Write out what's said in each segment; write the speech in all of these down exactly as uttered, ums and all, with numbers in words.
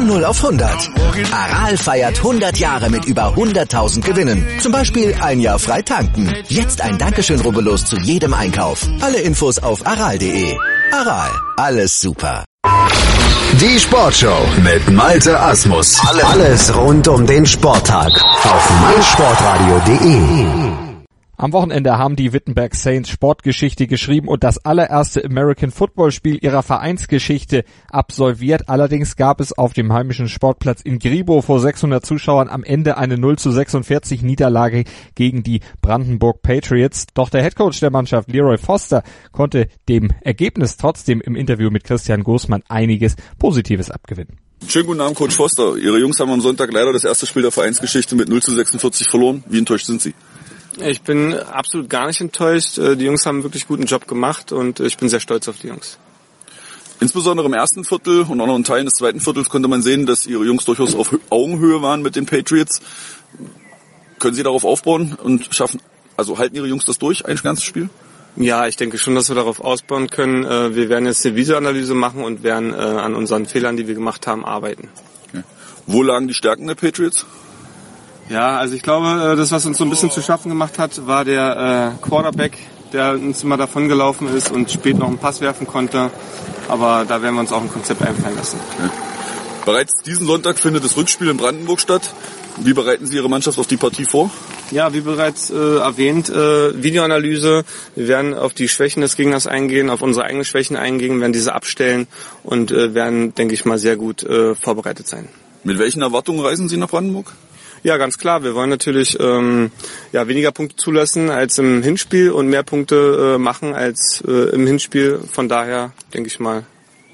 Von null auf hundert. Aral feiert hundert Jahre mit über hunderttausend Gewinnen. Zum Beispiel ein Jahr frei tanken. Jetzt ein Dankeschön, rubbellos zu jedem Einkauf. Alle Infos auf aral punkt de. Aral, alles super. Die Sportshow mit Malte Asmus. Alles rund um den Sporttag auf meinsportradio punkt de. Am Wochenende haben die Wittenberg Saints Sportgeschichte geschrieben und das allererste American Football Spiel ihrer Vereinsgeschichte absolviert. Allerdings gab es auf dem heimischen Sportplatz in Gribow vor sechshundert Zuschauern am Ende eine null zu sechsundvierzig Niederlage gegen die Brandenburg Patriots. Doch der Headcoach der Mannschaft, Leroy Foster, konnte dem Ergebnis trotzdem im Interview mit Christian Goßmann einiges Positives abgewinnen. Schönen guten Abend, Coach Foster. Ihre Jungs haben am Sonntag leider das erste Spiel der Vereinsgeschichte mit null zu sechsundvierzig verloren. Wie enttäuscht sind Sie? Ich bin absolut gar nicht enttäuscht. Die Jungs haben einen wirklich guten Job gemacht und ich bin sehr stolz auf die Jungs. Insbesondere im ersten Viertel und auch noch in Teilen des zweiten Viertels konnte man sehen, dass Ihre Jungs durchaus auf Augenhöhe waren mit den Patriots. Können Sie darauf aufbauen und schaffen, also halten Ihre Jungs das durch, ein ganzes Spiel? Ja, ich denke schon, dass wir darauf ausbauen können. Wir werden jetzt eine Videoanalyse machen und werden an unseren Fehlern, die wir gemacht haben, arbeiten. Okay. Wo lagen die Stärken der Patriots? Ja, also ich glaube, das, was uns so ein bisschen zu schaffen gemacht hat, war der äh, Quarterback, der uns immer davon gelaufen ist und spät noch einen Pass werfen konnte. Aber da werden wir uns auch ein Konzept einfallen lassen. Okay. Bereits diesen Sonntag findet das Rückspiel in Brandenburg statt. Wie bereiten Sie Ihre Mannschaft auf die Partie vor? Ja, wie bereits äh, erwähnt, äh, Videoanalyse. Wir werden auf die Schwächen des Gegners eingehen, auf unsere eigenen Schwächen eingehen, werden diese abstellen und äh, werden, denke ich mal, sehr gut äh, vorbereitet sein. Mit welchen Erwartungen reisen Sie nach Brandenburg? Ja, ganz klar. Wir wollen natürlich ähm, ja weniger Punkte zulassen als im Hinspiel und mehr Punkte äh, machen als äh, im Hinspiel. Von daher denke ich mal,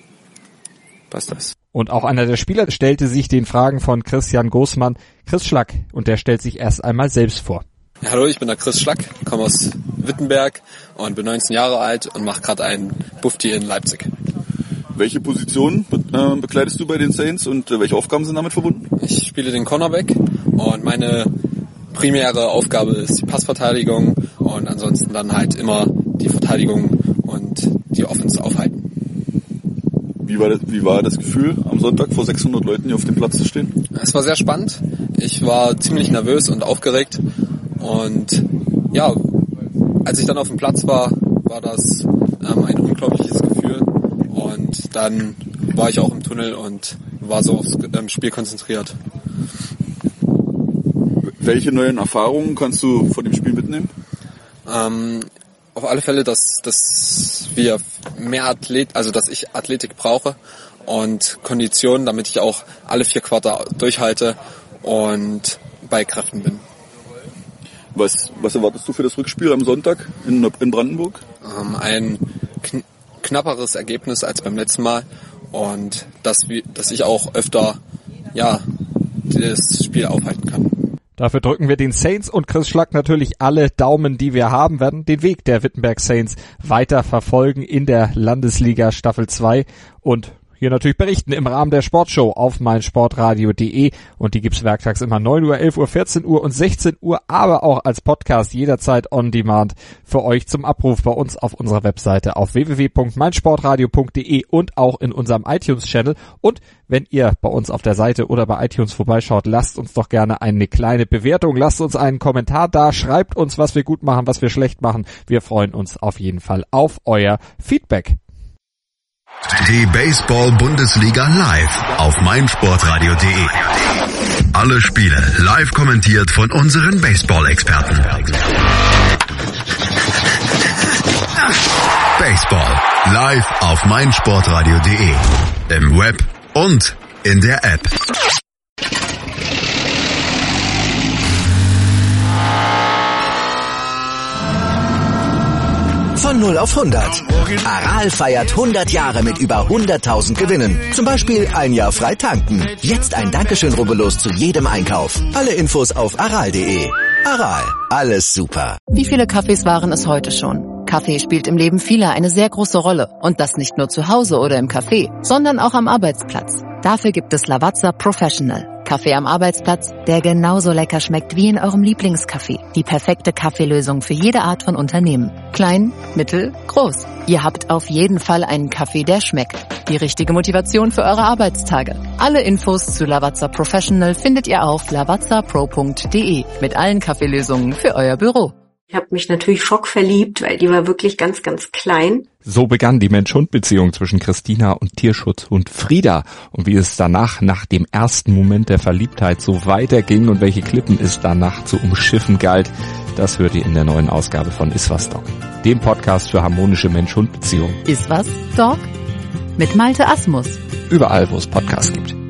passt das. Und auch einer der Spieler stellte sich den Fragen von Christian Goßmann, Chris Schlack, und der stellt sich erst einmal selbst vor. Ja, hallo, ich bin der Chris Schlack, komme aus Wittenberg und bin neunzehn Jahre alt und mache gerade einen Bufti in Leipzig. Welche Position äh, bekleidest du bei den Saints und äh, welche Aufgaben sind damit verbunden? Ich spiele den Cornerback und meine primäre Aufgabe ist die Passverteidigung und ansonsten dann halt immer die Verteidigung und die Offense aufhalten. Wie war das, wie war das Gefühl, am Sonntag vor sechshundert Leuten hier auf dem Platz zu stehen? Es war sehr spannend. Ich war ziemlich nervös und aufgeregt und ja, als ich dann auf dem Platz war, war das ähm, ein unglaubliches Gefühl. Und dann war ich auch im Tunnel und war so aufs Spiel konzentriert. Welche neuen Erfahrungen kannst du von dem Spiel mitnehmen? Ähm, auf alle Fälle, dass, dass wir mehr Athlet, also dass ich Athletik brauche und Kondition, damit ich auch alle vier Quarter durchhalte und bei Kräften bin. Was, was erwartest du für das Rückspiel am Sonntag in, in Brandenburg? Ähm, ein kn- knapperes Ergebnis als beim letzten Mal und dass, wir, dass ich auch öfter ja, das Spiel aufhalten kann. Dafür drücken wir den Saints und Chris Schlack natürlich alle Daumen, die wir haben, werden den Weg der Wittenberg Saints weiter verfolgen in der Landesliga Staffel zwei und hier natürlich berichten im Rahmen der Sportshow auf meinsportradio punkt de und die gibt's werktags immer neun Uhr, elf Uhr, vierzehn Uhr und sechzehn Uhr, aber auch als Podcast jederzeit on demand für euch zum Abruf bei uns auf unserer Webseite auf w w w punkt meinsportradio punkt de und auch in unserem iTunes-Channel. Und wenn ihr bei uns auf der Seite oder bei iTunes vorbeischaut, lasst uns doch gerne eine kleine Bewertung, lasst uns einen Kommentar da, schreibt uns, was wir gut machen, was wir schlecht machen. Wir freuen uns auf jeden Fall auf euer Feedback. Die Baseball-Bundesliga live auf meinsportradio punkt de. Alle Spiele live kommentiert von unseren Baseball-Experten. Baseball live auf meinsportradio punkt de. Im Web und in der App. Von null auf hundert. Aral feiert hundert Jahre mit über hunderttausend Gewinnen. Zum Beispiel ein Jahr frei tanken. Jetzt ein Dankeschön, rubbellos zu jedem Einkauf. Alle Infos auf aral punkt de. Aral, alles super. Wie viele Kaffees waren es heute schon? Kaffee spielt im Leben vieler eine sehr große Rolle. Und das nicht nur zu Hause oder im Café, sondern auch am Arbeitsplatz. Dafür gibt es Lavazza Professional. Kaffee am Arbeitsplatz, der genauso lecker schmeckt wie in eurem Lieblingscafé. Die perfekte Kaffeelösung für jede Art von Unternehmen. Klein, mittel, groß. Ihr habt auf jeden Fall einen Kaffee, der schmeckt. Die richtige Motivation für eure Arbeitstage. Alle Infos zu Lavazza Professional findet ihr auf lavazza pro punkt de mit allen Kaffeelösungen für euer Büro. Ich habe mich natürlich schockverliebt, weil die war wirklich ganz, ganz klein. So begann die Mensch-Hund-Beziehung zwischen Christina und Tierschutzhund Frieda. Und wie es danach, nach dem ersten Moment der Verliebtheit, so weiterging und welche Klippen es danach zu umschiffen galt, das hört ihr in der neuen Ausgabe von Iswas Dog, dem Podcast für harmonische Mensch-Hund-Beziehungen. Iswas Dog? Mit Malte Asmus. Überall, wo es Podcasts gibt.